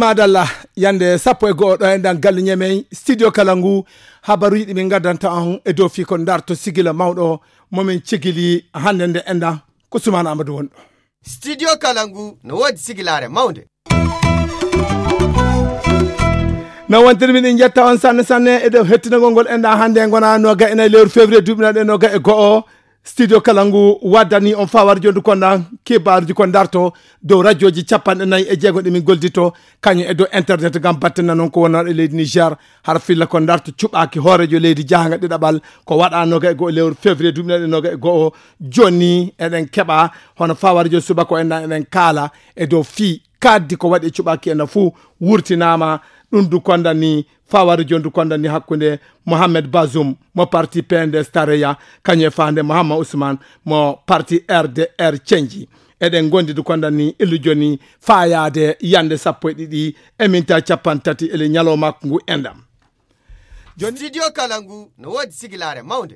madalla yande sappo e go'o ɗo e ndan galle ñamey studio Kalangu habaru yiɗi min gaddanta on e dow fi ko darto sigila mawɗo momin cigili hande nde endan ko Soumana Amadou wonɗo. Studio Kalangu no wodi sigilare mawde. no wontiri min jetta on sanne e dow hettinagol ngol endan hande gona noga ene lewru février duɓinaɗe noga e go'o studio Kalangu waddani on fawar jondu kondan kibaruji kon darto dow radioji 49 ɗe min goldito kañum e dow internet gam battina noon ko wonno e leydi Niger har filla kon darto cuɓaki hoorejo leydi jahanga ɗiɗaɓal ko waɗanoga e go'o lewru février duɓinaɗe noga e go'o joni eɗen keɓa hono fawarjo subaka enɗan eɗen kaala e dow fi kaddi ko waɗi cuɓaki enɗan fuu wurtinama ɗum du kondani fawari jondu kondani hakkunde Mohamed Bazoum mo parti PNDS Tareya kañum e fande Mohamed Ousmane mo parti RDR Cenji eɗen gondi du kondani illu joni fayade yande sappo e ɗiɗi e minta 30 ele ñalowma ngu endam. Studio Kalangu no wodi sigilare mawde.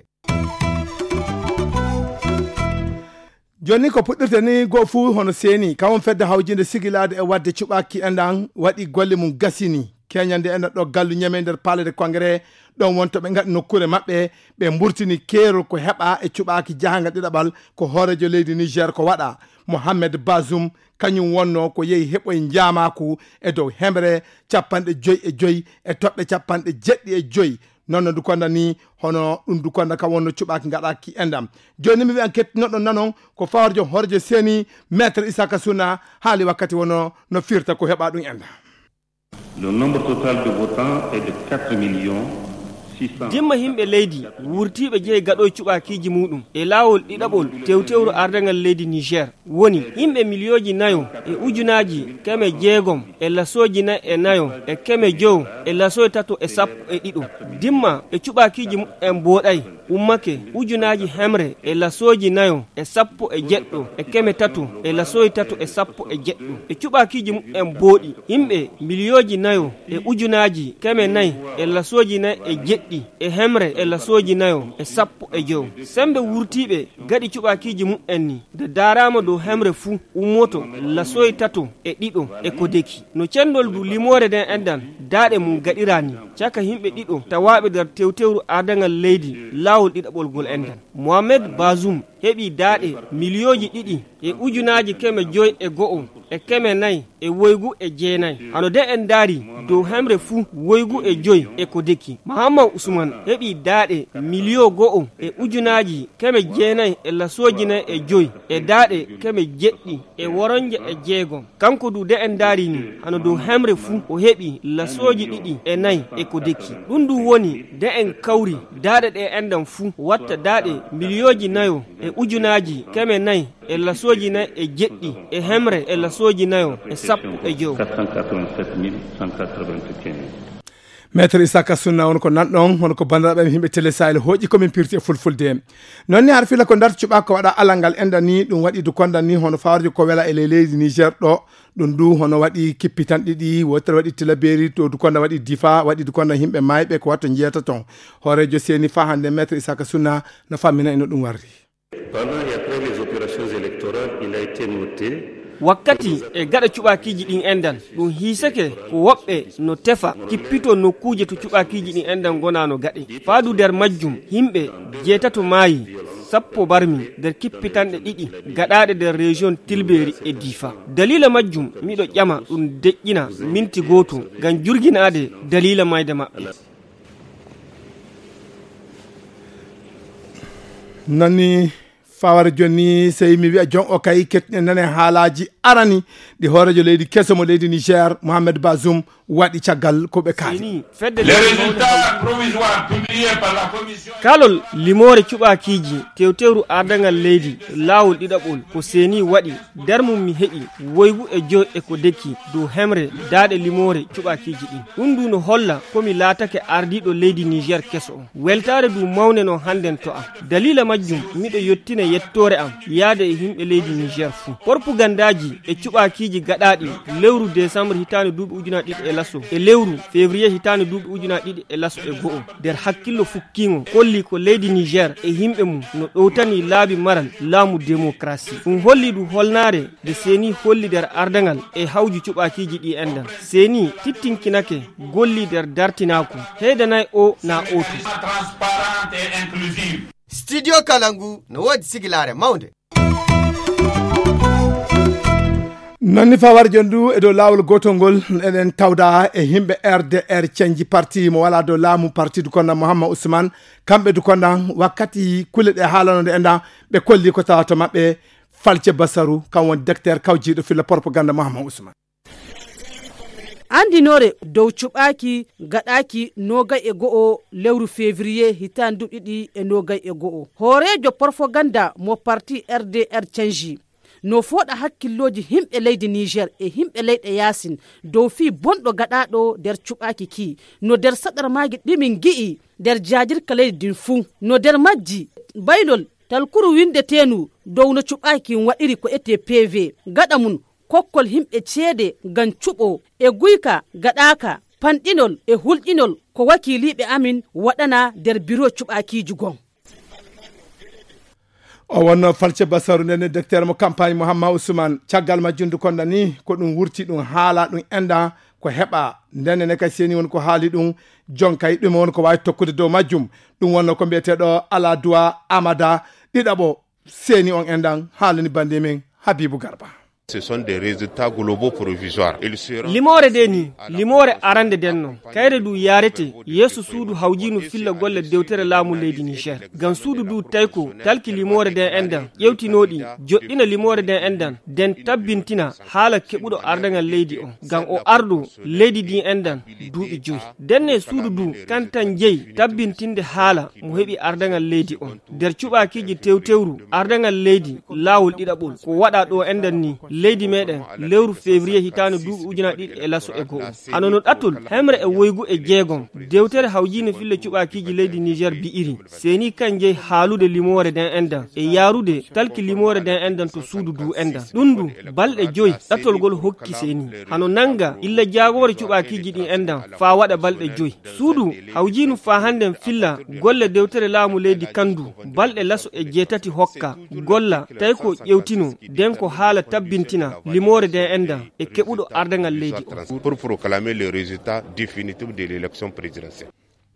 joni ko puɗɗirte ni go fu hono seni kawon fedde hawjinde sigilade e wadde cuɓaki endan waɗi golle mum gasini keñande en ɗo gallu ñame nder palais de congrès ɗon wonto ɓe gaɗi nokkure maɓɓe ɓe mburtini keerol ko heɓa e cuɓaki jahanga ɗiɗaɓal ko hoorejo leydi Niger ko waɗa Mohamed Bazoum kañum wonno ko yehi heɓoye jamaku e dow hemre 55 e toɓɓe 75 noon du konda ni hono ɗum du konda ka wonno cuɓaki gaɗaki endam joni mi wiyan kettinoɗo nanon ko fawarjo hoorejo seni maître Isaka Souna haali wakkati wono no firta ko heɓa ɗum endam. Le nombre total de votants est de 4 millions 600. Jimma himɓe leydi wurtiɓe jeeyi gaɗo cuɓakiji muɗum e lawol ɗiɗaɓol tewtewru ardangal leydi Niger woni himɓe milioji nayo e ujunaji keme jeegom e lasoji nayi e nayo e keme jow e lasoji tato e sappo e ɗiɗo dimma e cuɓakiji muɗum boɗay ummake ujunaji hemre e lasoji nayo e sappo e jeɗɗo e keme tato e lasoji tato e sappo e jeɗɗo e cuɓakiji muɗum booɗi himɓe milioji nayo e ujunaji keme nayi e lasoji nayi e jeɗɗi e hemre e lasoji nayo e sappo e jow sembe wurtiɓe gaɗi cuɓakiji muɗum ni de darama dow hemre fuu ummoto lasoyi tato e ɗiɗo e ko deki no cendol du limore den endan daaɗe mum gaɗirani caka himɓe ɗiɗo tawaɓe nder tewtewru ardangal leydi lawol ɗiɗaɓol gol endan Mohamed Bazoum heɓi daaɗe milioji ɗiɗi e ujunaji keme joyi e go'o e keme nayi e woygu e jeenayi hano de en daari dow hemre fuu woygu e joyi e ko deki Mohamed Ousmane heɓi daaɗe milio go'o e ujunaji keme jeenayi e lasoji nayi e joyi e daaɗe keme jeɗɗi e woronje e jeegom kanko du de en daari ni hano dow hemre fuu o heɓi lasoji ɗiɗi e nayi e ko deki ɗum du woni de en kawri daaɗe ɗe endan fuu watta daaɗe milioji nayo e ujunaji keme nayi e lasoji nayi e jeɗɗi e hemre e lasoji nayo e sappo e jow 487 maître Isaka Souna won ko nanɗon hono ko bandiraɓe himɓe télé Sahel hooƴi komin pirti e fulfulde noon ni har fila ko darto cuɓa ko waɗa alangal enɗan ni ɗum waɗi du kondan ni hono fawarjo ko wela e leydi Niger ɗo ɗum du hono waɗi kippitan ɗiɗi wotere waɗi Tilaberi to du konda waɗi Difa waɗi du konda himɓe mayɓe ko watto jeyata ton hoorejo seni fa hande maître Isaka Souna no fammina eno ɗum warri. Pendant et après les opérations électorales, il a été noté wakkati e gaɗa cuɓakiji ɗin endan ɗum hiisake ko woɓɓe no tefa kippito nokkuje to cuɓakiji ɗin endan gonano gaɗe faadu nder majjum himɓe jeetato maayi sappo barmi nder kippitanɗe ɗiɗi gaɗaɗe nder région Tilberi e Difa dalila majjum miɗo ƴama ɗum deƴƴina minti goto ngam jurginade dalila mayde maɓɓe nani fawara joni sey mi wiya jon o kay kettine nane haalaji arani ɗi hoorejo leydi kesomo leydi Niger Mohamed Bazoum waɗi caggal ko ɓe kaali kalol limore cuɓakiji tewtewru ardangal leydi lawol ɗiɗaɓol ko seni waɗi nder mum mi heɓi woygu e joyi e ko dekki dow hemre daaɗe limore cuɓakiji ɗin ɗum du no holla komi laatake ardiɗo leydi Niger keso o weltare du mawne no hannden to am dalila majjum miɗo yettina yettore am yaade e himɓe leydi Niger fuu porpugandaji e cuɓakiji gaɗaɗi lewru décembre hitande duuɓi ujuna ɗiɗi e lasso e lewru février hitande duuɓi ujuna ɗiɗi e lasso e go'o nder hakkillo fukkigo holli ko leydi Niger e himɓe mum no ɗowtani laabi maral laamu démocratie ɗum holli ɗum holnare de seni holli nder ardagal e hawju cuɓakiji ɗi endan seni tittinkinake golli nder dartinako heydanayi o na otu studio kalangu no wodi sigilare mawde nonni fawar jondu e dow lawol gotol ngol eɗen tawda e himɓe RDR canji parti mo wala dow laamu parti du konna Mouhammad Ousmane kamɓe du konna wakkati kulle ɗe haalanode enda ɓe kolli ko tawato maɓɓe Falce Basaru kam woni docteur kawjiɗo filla propagande Mouhammad Ousmane andinore dow cuɓaki gaɗaki nogay e go'o lewru février hitan duɗiɗi e nogay e go'o hoorejo propaganda mo parti RDR canji no foɗa hakkilloji himɓe leydi Niger e himɓe leyɗe yasin dow fi bonɗo gaɗaɗo nder cuɓaki ki no nder saɗar magi ɗimin gi'i nder jajirka leydi din fuu no nder majji baylol talkuru windetenu dow no cuɓaki waɗiri ko ete PV gaɗa mun kokkol himɓe ceede ngam cuɓo e guyka gaɗaka panɗinol e hulƴinol ko wakiliɓe amin waɗana nder bureau cuɓakiji gon o wonno Falce Basaru nene docteur mo campagne Mouhammad Ousmane caggal majjundu konda ni ko ɗum wurti ɗum haala ɗum enda ko heɓa ndenne kay seni won ko haali ɗum jonkay ɗum won ko wawi tokkude dow majjum ɗum wonno ko mbiyeteɗo Aladoua Amada ɗiɗaɓo seni on endan haalani bande men Habibou Garba. Ce sont des résultats globaux provisoires. Limore deni, limore arande denno. Kayre du yarete, yesu suudu hawjinu filla golle dewtere laamu leydi Niger. Gan suudu du tayko, talki limore den endan, yewtinodi, joɗɗina limore den endan, den tabbintina haala keɓuɗo ardangal leydi on. Gan o ardu leydi din endan, duuɓi joyi. Denne suudu du kantan jeyi tabbintinde haala mo heɓi ardangal leydi on. Der cuɓakiji tewtewru ardangal leydi laawol ɗiɗaɓol ko waɗa ɗo endan ni. Leydi meɗen lewru février hitande duuɓi ujuna ɗiɗi e lasso e go'o anono ɗattol hemre e woygu e jeegom dewtere hawjino fille cuɓakiji leydi Niger bi'iri seni kanje haalude limore den endan e yarude talki limore den endan to suudu du endan ɗum du balɗe joyi ɗattol gol hokki seni hano nanga illa jagore cuɓakiji ɗin endan fa waɗa balɗe joyi suudu hawjino fa handen filla golle dewtere laamu leydi kandu balɗe lasso e jeetati hokka golla tawi ko ƴewtino den ko haala tabbintina limore den endan e keɓuɗo ardangal leydi pour proclamer le résultat définitif de l'élection présidentielle.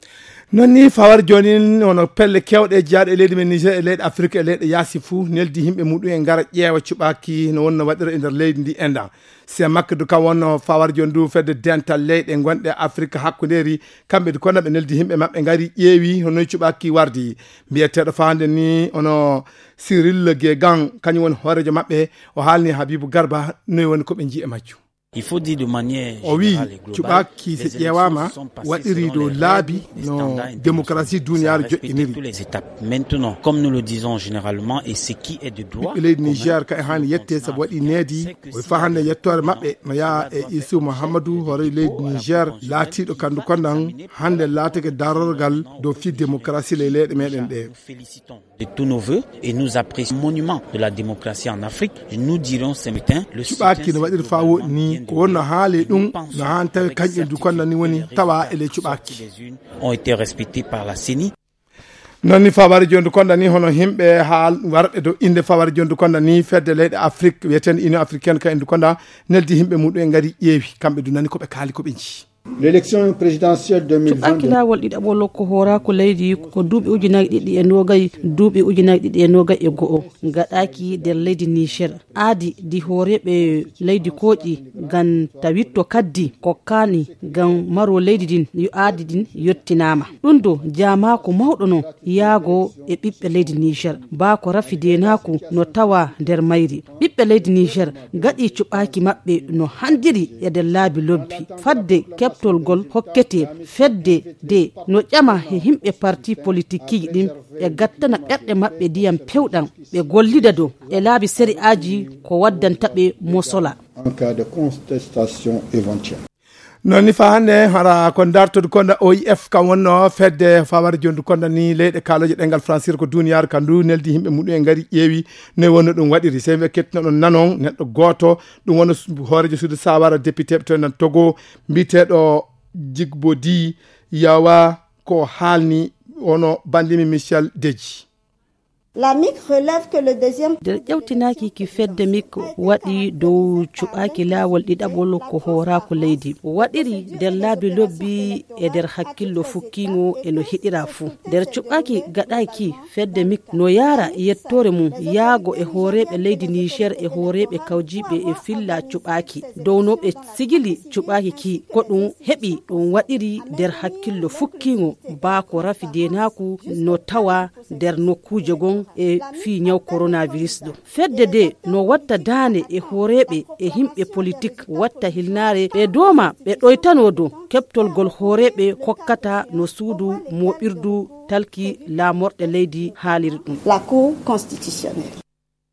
nonni fawar joni ono pelle kewɗe jaaɗo e leydi men Niger e leyɗe Afrique e leyɗe yaasi fou neldi himɓe muɗum e gara ƴeewa cuɓaki no wonno waɗira e nder leydi ndi endan se makka du kam wonno fawar joni du fedde dental leyɗe gonɗe Afrique hakkuderi kamɓe kono ɓe neldi himɓe mabɓe gari ƴeewi hono cuɓaki wardi mbiyeteɗo fande ni ono Cyril Guégan kañum woni hoorejo mabɓe o haalni Habibou Garba noy woni koɓe jii e majjum. Il faut dire de manière o wi cuɓaki so ƴeewama waɗiri dow laabi no démocratie duniyaru joƴƴiniri maintenant comme nous le disons généralement et ce qui est de droit ɓiɓɓe leydi Niger ka e hani yette sabu waɗi needi o fa hande yettore mabɓe no yaa e Issou Mouhamadou hoore leydi Niger laatiɗo kandu kondan hande laatake darorgal dow fi démocratie ley leyɗe meɗen ɗe de tous nos vœux et nous apprécions le monument de la démocratie en Afrique nous dirons ce matin le cuɓaki no waɗiri fa woɗni ko wonno haali ɗum no han tawi kañƴe du konda ni woni tawa ele cuɓaki ont été respectés par la CENI. nonni fawari jondu konda ni hono himɓe haal warɓe dow inde fawari jondu konda ni fedde leyɗe Afrique wiyeten Union africaine ka endu konda neldi himɓe muɗum e gari ƴeewi kamɓe du nani koɓe kaali koɓe jii. L'élection présidentielle 2022 lawol ɗiɗaɓol ko hora ko leydi ko duuɓi ujunaji ɗiɗi e nogay duuɓi ujunaji ɗiɗi e nogay e go'o gaɗaki nder leydi Niger aadi di hooreɓe leydi kooƴi gan tawitto kaddi kokkani gan maro leydi din yo aadi din yettinama ɗum do jamako mawɗo no yaago e ɓiɓɓe leydi Niger ba ko rafidenako no tawa nder mayri ɓiɓɓe leydi Niger gaɗi cuɓaki maɓɓe no handiri e nder laabi lobbi fadde keɓtol gol hokkete fedde de no ƴama e himɓe parti politique ji ɗin ɓe gattana ɓerɗe maɓɓe ndiyam pewɗam ɓe gollida dow e laabi série aji ko waddanta ɓe mosola en cas de contestation éventuelle. noni fa hande hara ko dartodu konda OIF kam wonno fedde fawar jondu konda ni leyde kaloje dengal francir ko duniyar kandu neldi himbe mudu en ngari ƴeewi ne wonno dum wadiri sembe ketno don nanon neddo goto dum wonno horejo sudu sawara député to nan Togo mbitedo Jigbodi yawa ko halni wono bandimi Michel Deji. La MIC relève que le deuxième ƴewtinaki ki fedde MIC waɗi dow cuɓaki lawol ɗiɗaɓol ko horaku leydi waɗiri nder laabi lobbi e nder hakkillo fukkigo eno hiɗira fuu nder cuɓaki gaɗaki fedde MIC no yara yettore mum yaago e hooreɓe leydi Niger e hooreɓe kawjiɓe e filla cuɓaki dow no ɓe sigili cuɓaki ki ko ɗum heɓi ɗum waɗiri nder hakkillo fukkigo baako rafi denaku no tawa nder nokkuje gon e fi nyaw coronavirus do fedde de no watta dane e horeɓe e himɓe politique watta hilnare ɓe doma ɓe ɗoytano do keptol gol horeɓe hokkata no suudu moɓirdu talki lamorɗe leydi haaliri ɗum la cour constitutionnelle.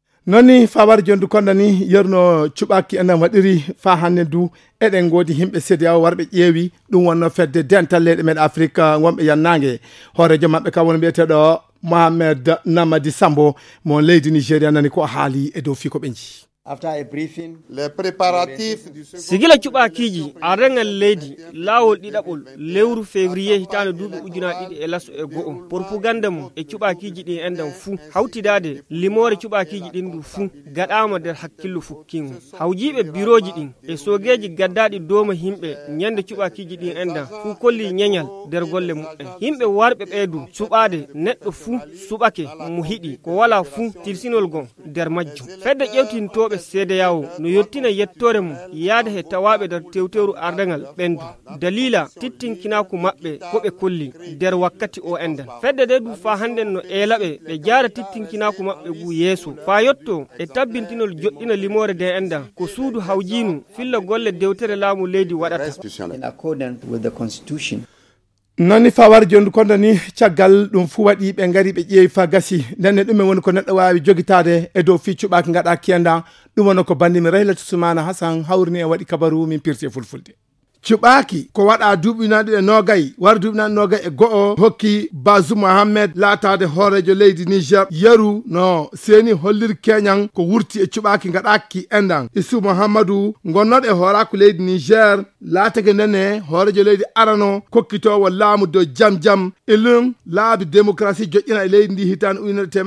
noni fawar jondu konda ni yerno cuɓaki enen waɗiri fa hande du eɗen godi himɓe CEDEAO warɓe ƴeewi ɗum wonno fedde dental leyɗe meɗe Afrique wonɓe yannangue hoorejo mabɓe kam woni mbiyeteɗo Mohamed Namadi Sambo mo leydi Nigeria nani ko haali e dow fi ko ɓe jii. After a briefing, les préparatifs sigila cuɓakiji arengal leydi lawol ɗiɗaɓol lewru février hitande duuɓi ujuna ɗiɗi e lasso e go'o propaganda mum e cuɓakiji ɗin endan fuu hawtidade limore cuɓakiji ɗin du fuu gaɗama nder hakkillo fukkingo hawjiɓe biroji ɗin e sogeji gaddaɗi doma himɓe ñande cuɓakiji ɗin endan fuu kolli ñeñal nder golle mumen himɓe warɓe ɓeydu cuɓade neɗɗo fuu suɓake mo hiɗi ko wala fuu tirsinol gon nder majjum fedde ƴewtintoɓe CEDEAO no yettina yettore mum yaada he tawaɓe nder tewteru ardangal ɓendu dalila tittinkinaku maɓɓe ko ɓe kolli nder wakkati o endan fedde de du fa handen no eelaɓe ɓe jaara tittinkinaku maɓɓe gu yeeso fa yotto e tabbintinol joɗɗina limore de endan ko suudu hawjinu filla golle dewtere laamu leydi waɗata in accordance with the constitution. noni fawar jondu konda ni caggal ɗum fu waɗi ɓe ngari ɓe ƴeewi fa gasi ndenne ɗumen woni ko neɗɗo wawi jogitade e dow fi cuɓaki gaɗa kiyanda ɗum woni ko bandimi Raylatu Soumana Hassan hawrini e waɗi kabaru min pirti fulfulde cuɓaki ko waɗa duuɓinaɗi e nogay war duuɓinaɗi nogay e go'o hokki Bazoum Mohamed laatade hoorejo leydi Niger yeru no seeni hollir keñan ko wurti e cuɓaki gaɗaki endan Issou Mouhamadou gonnoɗo e hoorako leydi Niger laatake ndene hoorejo leydi arano kokkitowo laamu dow jam jam ilum laabi démocratie joƴƴina e leydi ndi hitande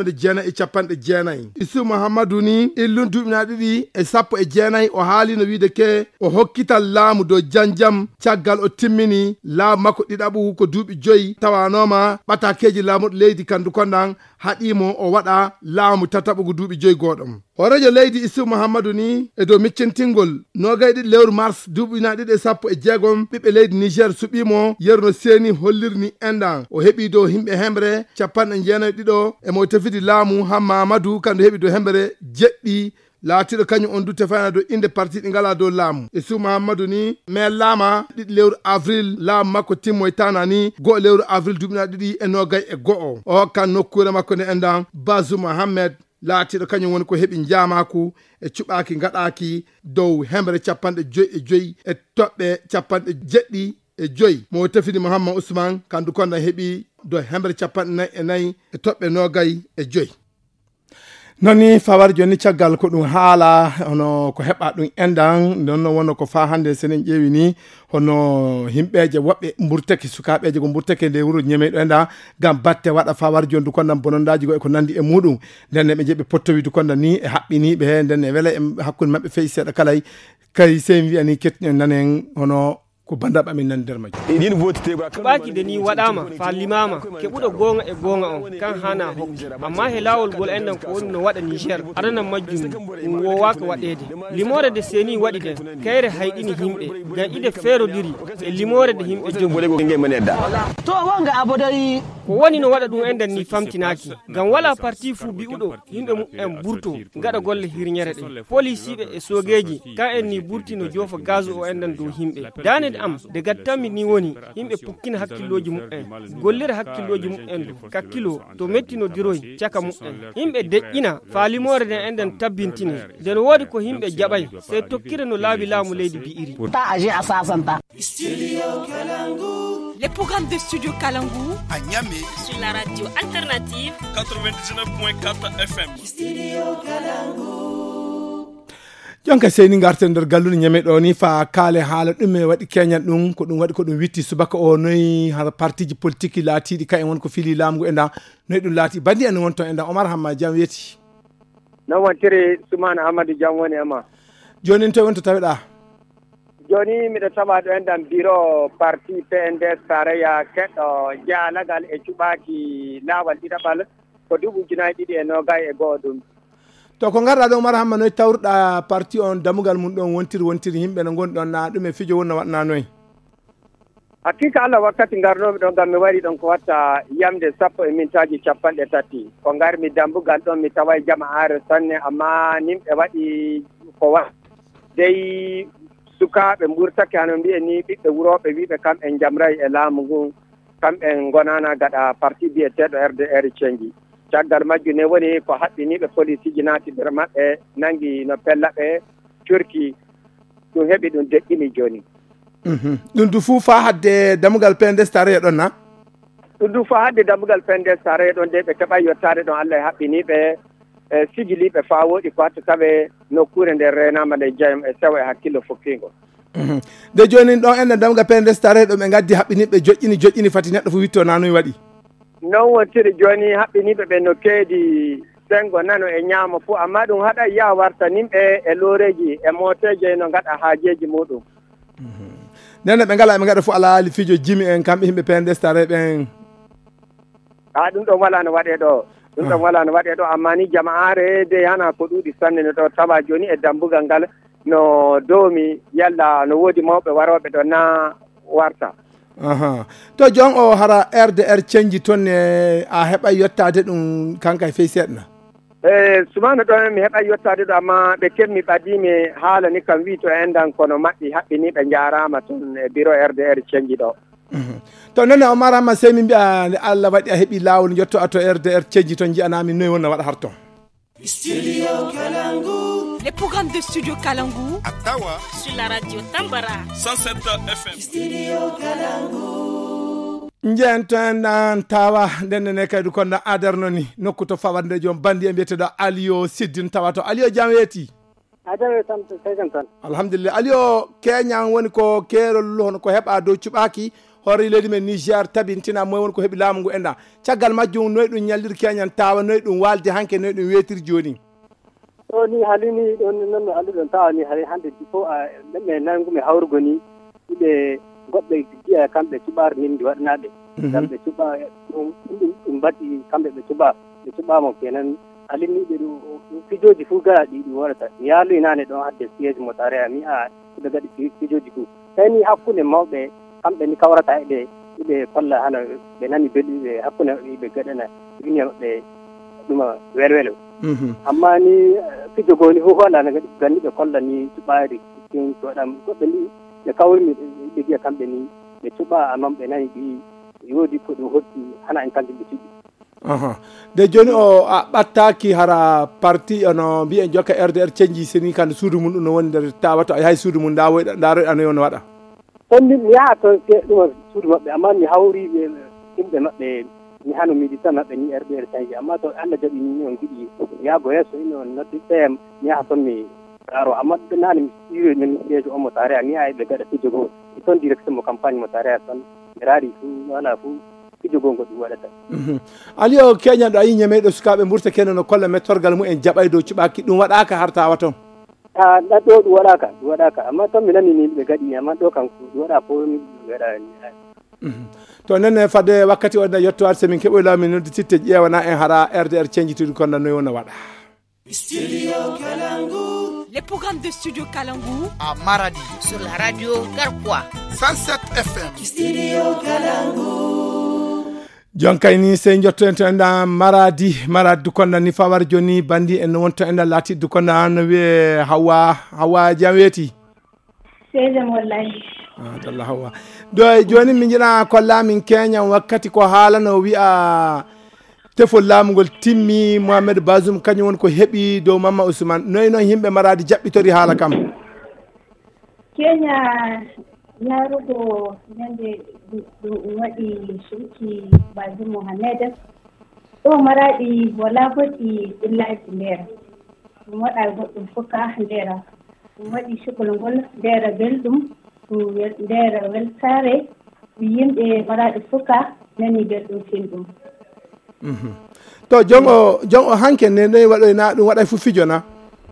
1990 Issou Mouhamadou ni illum duuɓinaɗi ɗi e 19 o haali no wiide ke o hokkital laamu dow jam caggal o timmini laamu makko ɗiɗaɓu ko duuɓi 5 tawanoma ɓatakeji laamuɗo leydi kandu kondan haɗimo o waɗa laamu tataɓugo duuɓi 5 goɗom horejo leydi Issou Mouhamadou ni e dow miccintingol nogay ɗiɗi lewru mars duuɓina ɗiɗi e 16 ɓiɓɓe leydi Niger suɓimo yerno seeni hollirni endan o heeɓi dow himɓe hembre 92 e mo tefidi laamu Hamma Amadou kandu heeɓi dow hembre jeɗɗi laatiɗo kañum on du tefana dow inde parti ɗi ngala dow laamu Issou Mouhamadou ni mais laama ɗiɗi lewru avril laamu makko timmoy tana ni go'o lewru avril duuɓina ɗiɗi e nogay e go'o o hokkan nokkure makko nde endan Bazoum Mohamed laatiɗo kañum woni ko heeɓi jaamaku e cuɓaki gaɗaki dow hembre 55 e toɓɓe 70 mo tefidi Mouhammad Ousmane kandu konda heeɓi dow hembre 44 e toɓɓe nogay e 5 noni fawar joni caggal ko ɗum haala hono ko heɓa ɗum endan nonno wonno ko fa hande senen ƴeewi ni hono himɓeje woɓɓe mburteke sukaɓeje ko mburteke nde wuro ñemeɗo enda gam batte waɗa fawar jondu kondan bonondaji go e ko nandi e muɗum ndenne ɓe jeeɓe pottowidu konda ni e haɓɓiniɓe ndenne weela e hakkude mabɓe feyi seeɗa kalay kay sey wiyani kettiɗen nanen hono ko bandaɓe amin nan nder majji cuɓaki de ni waɗama fa limama keɓuɗo gonga e gonga on kan hana hokki amma he lawol gol endan ko woni no waɗa Niger adana majjum ɗum wowaka waɗede limore de seni waɗi den kayre hayɗini himɓe ngam ide feerodiri e limore de himɓe jogi to wonga abodari ko woni no waɗa ɗum endan ni famtinaki ngam wala parti fu bi'uɗo yimɓe mum en burto gaɗa golle hirñere ɗe policiɓe e sogeji ka en ni burti no jofa gaz o endan dow himɓe dane am de gattammi ni woni yimɓe pukkina hakkilloji mum'en gollira hakkilloji mum'en du kakkilo to mettino diroy caka mum'en yimɓe deƴƴina faalimore nden enden tabbintini nden woodi ko yimɓe jaɓay sey tokkira no laabi laamu leydi bi'iri ta aje a sasanta Studio Kalangu. Les programmes de Studio Kalangu à Niamey sur la radio alternative 99.4 FM. Studio Kalangu. jonka seyni garten nder gallude ñame ɗo ni fa kaale haala ɗum e waɗi keñal ɗum ko ɗum waɗi ko ɗum witti subaka o noyi har partiji politique laatiɗi kay won ko fili lamgu enda noyi ɗum laati bandi en won ton enda Omar Hamma jam weeti non wontiri Soumana Amadou jam woni ema joni to wonto taweɗa joni miɗo tawa ɗo enɗan bureau parti PNDS taraya keɗɗo jaalagal e cuɓaki laawal ɗiɗaɓal ko duuɓi ujunaje ɗiɗi e nogay e goho ɗum to ko garɗa ɗo Omar Hamma noyi tawruɗa parti on damugal mum ɗon wontiri yimɓe no gonɗon na ɗum e fijo wonno waɗna noyi hakika Allah wakkati garnomi ɗon gam mi wari ɗon ko watta yamde 30 ko garmi dambugal ɗon mi taway jama'are sanne amma nimɓe waɗi ko wa dey sukaɓe ɓurtake hano mbiye ni ɓiɓɓe wuroɓe wiɓe kamɓe jamray e laamu ngun kamɓe gonana gaɗa parti biyeteɗo RDR cengi caggal majju ne woni ko haɓɓiniɓe police ji naati nder maɓɓe nangi no pellaɓe curki ɗum heeɓi ɗum deƴƴini joni ɗum du fuu fa hadde damugal PNDS taraya ɗon na ɗum du fa hadde damugal PNDS taraya ɗon de ɓe keɓa yottade ɗon Allah e haɓɓiniɓe e sigiliɓe fa woɗi ko hatta tawe nokkure nde renama nde jeyam e sewa e hakkille fokkingo de joni ɗon enne damugal PNDS taraya ɗo ɓe gaddi haɓɓiniɓe joƴƴini fati neɗɗo fo witto nanoyi waɗi non wontiri joni haɓɓiniɓe ɓe no keedi sengo nano e ñaama fo amma ɗum haɗa ya warta nimɓe e looreji e moteje no gaɗa haajeji muɗum nene ɓe ngala ɓe gaɗa fof ala haali fijo jimi en kamɓe yimɓe PNDS tare ɓen a ɗum ɗon wala no waɗe ɗo ɗum ɗon wala no waɗe ɗo amma ni jama'are de hana ko ɗuuɗi sanne no ɗo tawa joni e dambugal ngal no doomi yalla no woodi mawɓe waroɓe ɗo na warta to jon o hara RDR cenji toon a heɓa yettade ɗum kanka e fey seeɗna Soumana ɗon mi heɓa yettade ɗo amma ɓe kemmi ɓadimi haala ni kam wi to endan kono maɓɓi haɓɓini ɓe jarama toon e bureau RDR cenji ɗo to nene Omar Hamma sey min mbiya Allah waɗi a heeɓi lawol jetto to RDR cenji toon jiyanami noyi wonna waɗa harton Studio Kalangu. Les programmes de Studio Kalangu à Tawa sur la radio Tambara 107 FM. Studio Kalangu. jenten ɗan tawa ndennene kaydu konno adarno ni nokku to fawande joom bandi e mbiyeteɗo Aliou Siddine tawa to Aliou jam weeti ajawe tan tan alhamdulillah Aliou keñan woni ko keerol hono ko heɓa dow cuɓaki hoore leydi men Niger tabintina moy woni ko heeɓi laamu ngu enda caggal majjum noy ɗum ñalliri keñan tawa noy ɗum walde hanke noy ɗum weetiri joni ɗo ni halini ɗon noon no annduɗon tawa ni hay hande fof ɗemɓe nangumi hawrugo ni ɓiɓe goɗɓe jiya kamɓe cuɓar nimdi waɗanaɓe ngam ɓe cuɓa ɗum mbaɗi kamɓe ɓe cuɓama kenan haliniɓe ɗum fijoji fuu garaɗi ɗum waɗata mi yaaluy nane ɗon hadde siége mo tare a mi a ɓe gaɗi fijoji fuu tawni hakkude mawɓe kamɓe ni kawrata eɓe kolla hana ɓe nani belɗiɓe hakkude ɓe gaɗana union maɓɓe ɗuma welwelo amma ni fijo goo ni fof waɗa no ganni ɓe kolla ni cuɓari waɗam goɓɓe ni ɓe kawrimi ɓe giya kamɓe ni ɓe cuɓa amma ɓe nani ɗi woodi ko ɗum hotti hana en kamɓe ɓe cuɓi de joni o a ɓattaki hara parti ono mbiyen jokka RDR cenji seni kande suudu mum ɗum no woni nder tawato a yahay suudu mum daroyɗa no no waɗa toon mi yaha toon ɗuma suudu maɓɓe amma mi hawri yimɓe maɓɓe mi hano militant maɓɓe ni RDR cenji amma to Allah jaɓi ni on giɗi yaago yesso ini on noddi ɓeyam mi yaha toon mi daro amma nane mi siri min siége on mo tare a mi yaha ɓe gaɗa fijo goo i toon direction mo campagne mo tare a toon mi raari fuu wala fuu fijo goo ngo ɗum waɗata Aliou keñanɗo a yi ñameɗo sukaɓe ɓurta kene no kolla mettorgal mum en jaɓay dow cuɓaki ɗum waɗaka har tawa toon ɗo ɗum waɗaka amma toon mi nani ni ɓe gaɗi amma ɗo kam ɗum waɗa fo mi waɗa to nenne fadde wakkati o yettowade somin keɓoy lawmi nodde titte ƴewana en hara RDR cenjitude kono noy wona waɗa Studio Kalangu. Les programmes de Studio Kalangu à Maradi sur la radio Garquois 107 FM. Studio Kalangu. jonkay ni sey jotto en to enda maradi du konda ni fawar joni bandi en wonto enda lati du konda no wiye hawa jam weeti sejam wallahi dalla hawa do joni min jina kolla min kenya wakkati ko haalano wi'a tefol laamugol timmi Mohamed Bazoum kañum won ko heɓi dow Mama Ousmane noy noon yimɓe maradi jaɓɓitori haala kam Kenya yarugo yande ɗum waɗi shirki Bazoum Mohamed ɗo maraɗi wala goɗɗi illaji ndera ɗum waɗa goɗɗum foka ndera ɗum waɗi sukol ngol ndera belɗum ndera weltare yimɓe maraɗi foka nani belɗum finɗum. To jongo hanke ne noyi waɗoyna ɗum waɗay fu fijo na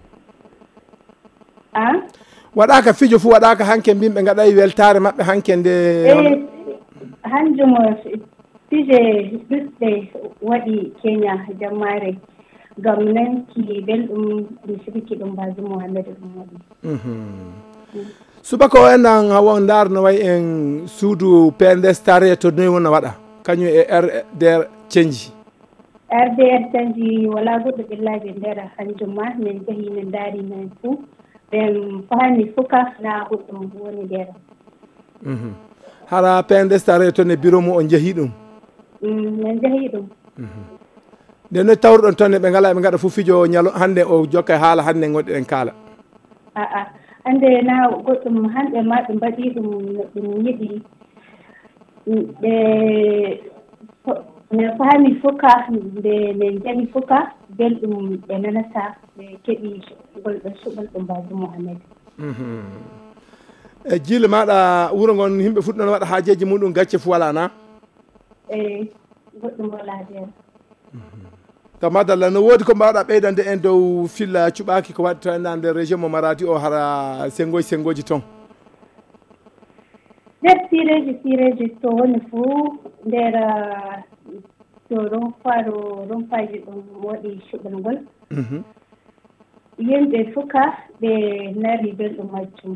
waɗaka fijo fu waɗaka hanke mbimɓe gaɗay weltare maɓɓe hanke nde hanjum fije ɗuɗɗe waɗi Kenya jammare gam nanki belɗum ɗum sirki ɗum Bazoum Mohamed ɗum waɗi. subaka o enɗan hawon darno way en suudu PNDS tare to noyi wona waɗa kañum e RDR cenji RDR cenji wala goɗɗo ɓillaji nder hanjum ma min jahi min daari men fuu ɓen faami fuka na goɗɗum woni nder. hara PNDS tare to ne bureau mum on jeehi ɗum min jeehi ɗum nde no tawruɗon toon ɓe ngala ɓe gaɗa fof fijo ñalo hande o jokka e haala hande gonɗiɗen kaala hande na goɗɗum hanɓe ma ɓe mbaɗi ɗum ɗum yiɗi ɓe faami fuka nde min jahi fuka belɗum ɓe nanata ɓe keɓi golɗo suɓol ɗum Bazoum Mohamed. e jiile maɗa wuuro ngon yimɓe fuɗɗon waɗa haajeji muɗum gacce fu wala na goɗɗum wala nder. to madalla no woodi ko mbawɗa ɓeydande en dow filla cuɓaki ko waɗi to enna nder région mo maradi o hara sengoji toon nder sireji to woni fuu nder to rumfaji ɗum waɗi cuɓol ngol yimɓe fuka ɓe nari belɗum majjum.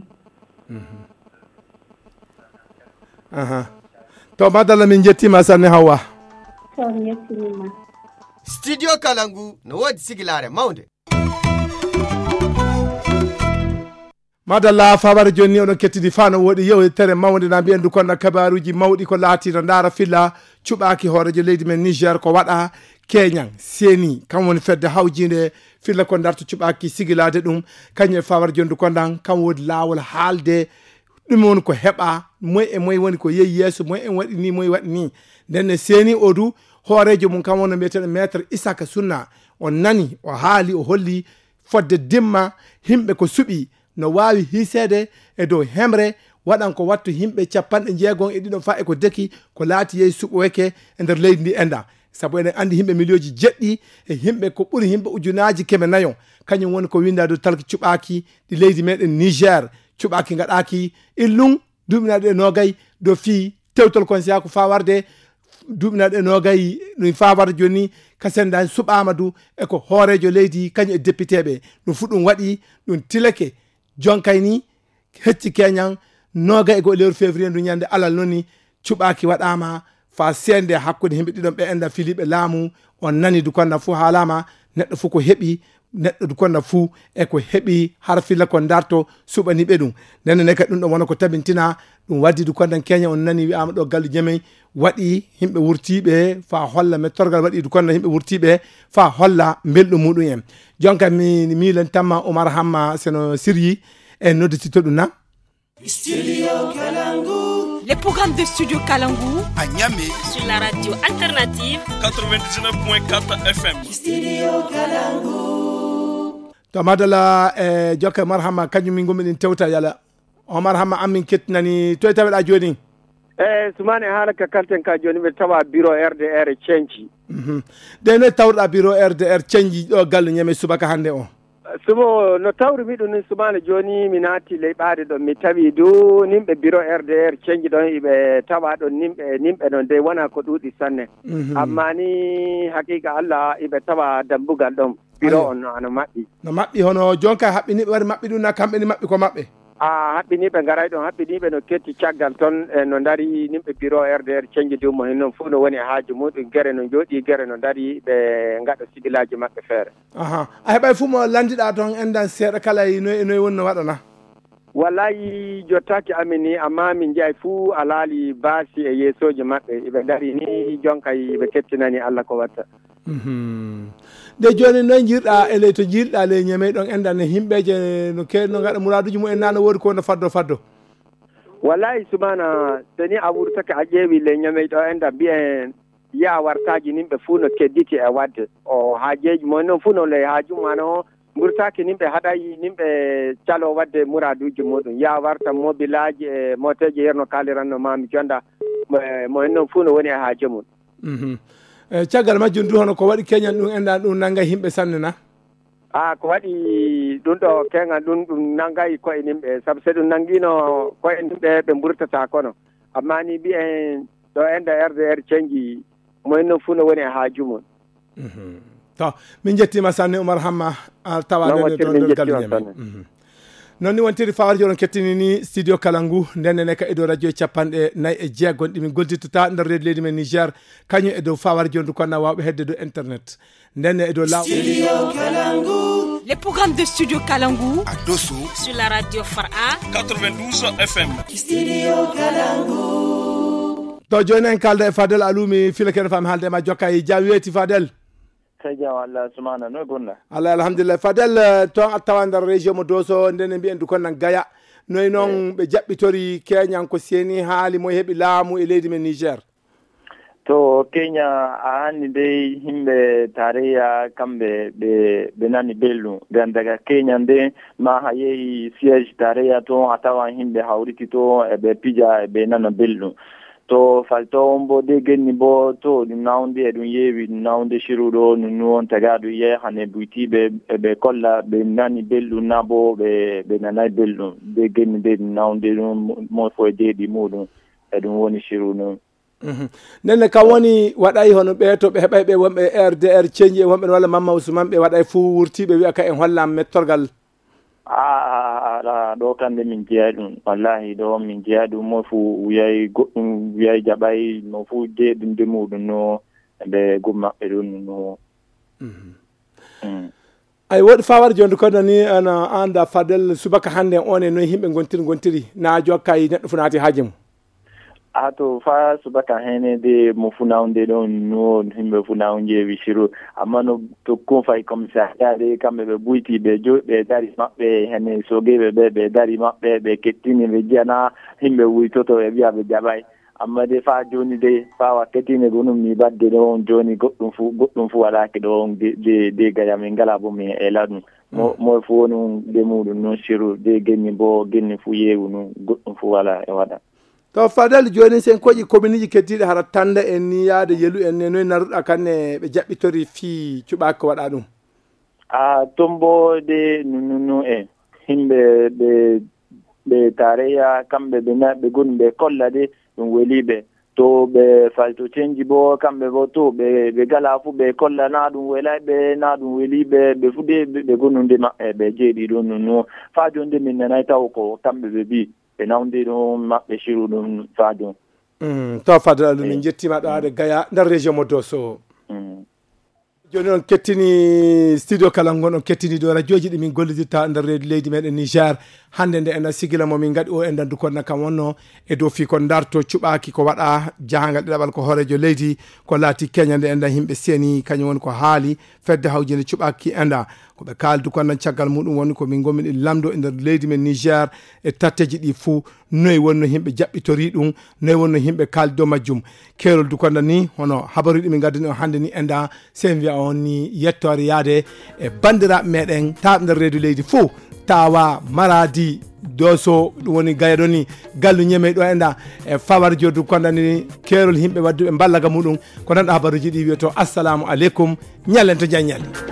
to madalla min jettima sanne Hawwa. to mi yettinima. Studio Kalangu no woodi sigilare mawde. madalla fabare joni oɗon kettidi fa no woɗi yewtere mawde na mbiyen du kono kabaruji mawɗi ko laati no ndaara filla cuɓaki hoorejo leydi men Niger ko waɗa keñan seni kam woni fedde hawjinde filla ko darto cuɓaki sigilade ɗum kañum e fabare joni du kondan kam woodi laawol haalde ɗum woni ko heɓa moy e moy woni ko yeeyi yeeso moy en waɗi ni moy waɗi ni ndenne seni o du hoorejo mum kam woni mbiyeteɗo maître Isaka Sunna o nani o haali o holli fodde dimma himɓe ko suɓi no wawi hisede e dow hemre waɗan ko wattu himɓe 60 fa e ko deki ko laati yeyi suɓoyke e nder leydi ndi enda sabu enen andi himɓe milioji jeɗɗi e himɓe ko ɓuri himɓe ujunaji keme nayo kañum woni ko winda dow talki cuɓaki ɗi leydi meɗen Niger cuɓaki gaɗaki illum duɓinaɗe nogay do fi tewtol konsiya ko fa warde duɓinaɗe nogay no fa warde joni kasenda suɓama du e ko hoorejo leydi kañum e député ɓe ɗum fu ɗum waɗi ɗum tilake jonkay ni hecci keñan noga e go lewru février ndu ñande alal noni cuɓaki waɗama fa sende hakkude himɓe ɗiɗon ɓe enda filiɓe laamu on nani du konna fu haalama neɗɗo fu ko heeɓi neɗɗo du konna fu e ko heeɓi har filla ko darto suɓaniɓe ɗum nenne ne kadi ɗum ɗon wona ko tabintina ɗum waddi du kondan keña on nani wiyama ɗo gallu ñamey waɗi himɓe wurtiɓe fa holla mettorgal waɗi du konna himɓe wurtiɓe fa holla belɗum muɗum en jonka mi milen tamma Oumar Hamma seno siryi en nodditito ɗum na Studio Kalangu. Les programmes de Studio Kalangu à Niamey sur la radio alternative 99.4 FM. Studio Kalangu. to madala e jokka Oumar Hamma kañum min gomi ɗin tewta yala Oumar Hamma amin kettinani toye taweɗa joni sumane haala ka kalten ka joni ɓe tawa bureau RDR cenci de no tawɗa bureau RDR cenji ɗo galle ñame subaka hande o sumo no tawri miɗum ni sumane joni mi naati leyɓade ɗon mi tawi du nimɓe bureau RDR cenji ɗon iɓe tawa ɗon nimɓe ɗon de wona ko ɗuuɗi sanne amma ni haqiqa Allah iɓe tawa dambugal ɗon bureau on ano maɓɓi no maɓɓi hono jonka haɓɓiniɓe wari maɓɓi ɗum na kamɓe ni maɓɓi ko maɓɓe haɓɓiniɓe garay ɗon haɓɓiniɓe no ketti caggal toon no dari nimɓe bureau RDR cenji dumo hen noon fof no woni haaji muɗum guere no jooɗi guere no dari ɓe gaɗa sigilaji maɓɓe feere a heɓay fuu mo landiɗa toon endan seeɗa kala noyi woni no waɗana wallayi jottaki amin ni amma min jeeyi fuu alaali baasi e yeesoji maɓɓe eɓe dari ni jonkay ɓe kettinani Allah ko watta nde joni noy jirɗa e ley to jirɗa ley ñamey ɗon endan e himɓeje no gaɗa muraduji mumen na no woodi ko no faddo wallahi sumana tani awurta ka ajewi le nyame do enda bien ya wartaji nimbe funo kedditi e wadde o haajeji mo non funo le haaju mano murtaki nimbe hadayi nimbe calo wadde muraduji modum ya warta mobilaji e moteje yerno kaliranno mami jonda mo non funo woni e haaju mun caggal majjum du hono ko waɗi keñan ɗum enda ɗum nangay himɓe sanne na ko waɗi ɗum ɗo keŋa ɗum nangayi koye nimɓe sabu so ɗum nangino koye nimɓe ɓe mburtata kono amma ni mbiyen ɗo enda RDR cenji moyno fu no woni e haaju mon to min jettima sanne Oumar Hamma tawaɗo ɗon galle ñame noon ni wontiri fawar joɗon kettini ni studio Kalangu ndennene ka e dow radio capanɗe nayyi e jeegom ɗimin gollitotta nder reedu leydi men Niger kañum e dow fawar jondu konna wawɓe hedde dow internet ndenne e dow Studio Kalangu. Les programmes de Studio Kalangu à Dosso sur la radio Fara 92 FM. Studio Kalangu. to joni en kalda e Fadel Alumi filakene fami haalde ma jokka e jawi weeti Fadel kajam Allah sumana no gonna Allah alhamdulillah Fadel to attawa nder région mo Dosso ndene mbiyen du konnan Gaya noy noon ɓe jaɓɓitori Keñan ko seni haali moye heeɓi laamu e leydi men Niger to Kenya a hanni dey himɓe tareya kamɓe ɓe nani belɗum gan daga Kenya nde ma ha yehi siège tareya to a tawan himɓe hawriti to eɓe pija eɓe nana belɗum to falto on bo de genni bo to ɗum nawde e ɗum yeewi ɗum nawde shiruɗo nunu on tagaɗo yehane buytiɓe ɓe kolla ɓe nani belɗum na bo ɓe nanay belɗum de genni de ɗum nawde ɗum mo fo e deeɗi muɗum e ɗum woni shiru noon nenne kam woni waɗay hono ɓe to ɓe heɓay ɓe wonɓe RDR ceñji e wonɓe walla Mamma Ousmane ɓe waɗay fuu wurtiɓe wiya ka en hollam mettorgal ɗo kamɓe min jeeya ɗum wallahi ɗo min jeeya ɗum mo fu wiyay goɗɗum wiyay jaɓay mo fu jeeɗum de muɗum no ɓe gum maɓɓe ɗum no ay woɗi fawar jonde kono ni ana anda Fadel subaka hande on e noyi himɓe gontiri na jokkay neɗɗo fu naati haaji mum to fa subaka hene de mo funawde ɗon no himɓe funaw jeewi shiru amma no to kon fay commissariat de kamɓe ɓe buyti ɓe joɗɓe dari maɓɓe hene sogeɓe ɓe dari maɓɓe ɓe kettini ɓe jiyana himɓe wuytoto ɓe wiya ɓe jaɓay amma de fa joni de fa wakkatine gonum mi badde ɗo on joni goɗɗum fu waɗaki ɗo on de Gaya min ngala bo min ela ɗum mo fu woni de muɗum noon shiru de genni bo genni fu yeewu noon goɗɗum fu wala e waɗa to Fadel joni sen koƴi commune ji keddiɗe hara tanda en ni yaade yelu en ne noy naruɗa kanne ɓe jaɓɓitori fi cuɓaki ko waɗa ɗum tombo de nunu e himɓe ɓe tareya kamɓe ɓe goni ɓe kolla de ɗum weliɓe to ɓe falto cenji bo kamɓe bo to ɓe gala fu ɓe kolla na ɗum welayɓe na ɗum weliɓe ɓe fu de ɓe gonude maɓɓe ɓe jeeɗi ɗo nunu fa jonde min nanay taw ko kamɓe ɓe mbi ɓe nawdi ɗum maɓɓe shiru ɗum fa jon to Fadel Alou min jettima ɗo haade Gaya nder région mo Dosso joni on kettini studio Kalangu on kettini ɗo radioji ɗi min gollidirta nder reedu leydi meɗen Niger hande nde ena sigila momin gaɗi o e dandu konna kam wonno e dow fi kon darto cuɓaki ko waɗa jahangal ɗiɗaɓal ko hoorejo leydi ko laati Kenya nde enda himɓe seeni kañum woni ko haali fedde hawjinde cuɓaki enda koɓe kaldu konnan caggal muɗum woni ko min gomin ɗi lamdo e nder leydi men Niger e tatteji ɗi fuu noyi wonno himɓe jaɓɓitori ɗum noyi wonno himɓe kaldi dow majjum keerol du konda ni hono habaruji min gaddani o hande ni enda sen wiya on ni yettore yaade e bandiraɓe meɗen taɓe nder reedu leydi fuu tawa Maradi Dosso ɗum woni Gaya ɗo ni gallu ñeme ɗo enda e fawar jodu kondani keerol himɓe wadduɓe ballaga muɗum ko nanɗo habaruji ɗi wiyato assalamu aleykum ñallen to jaññal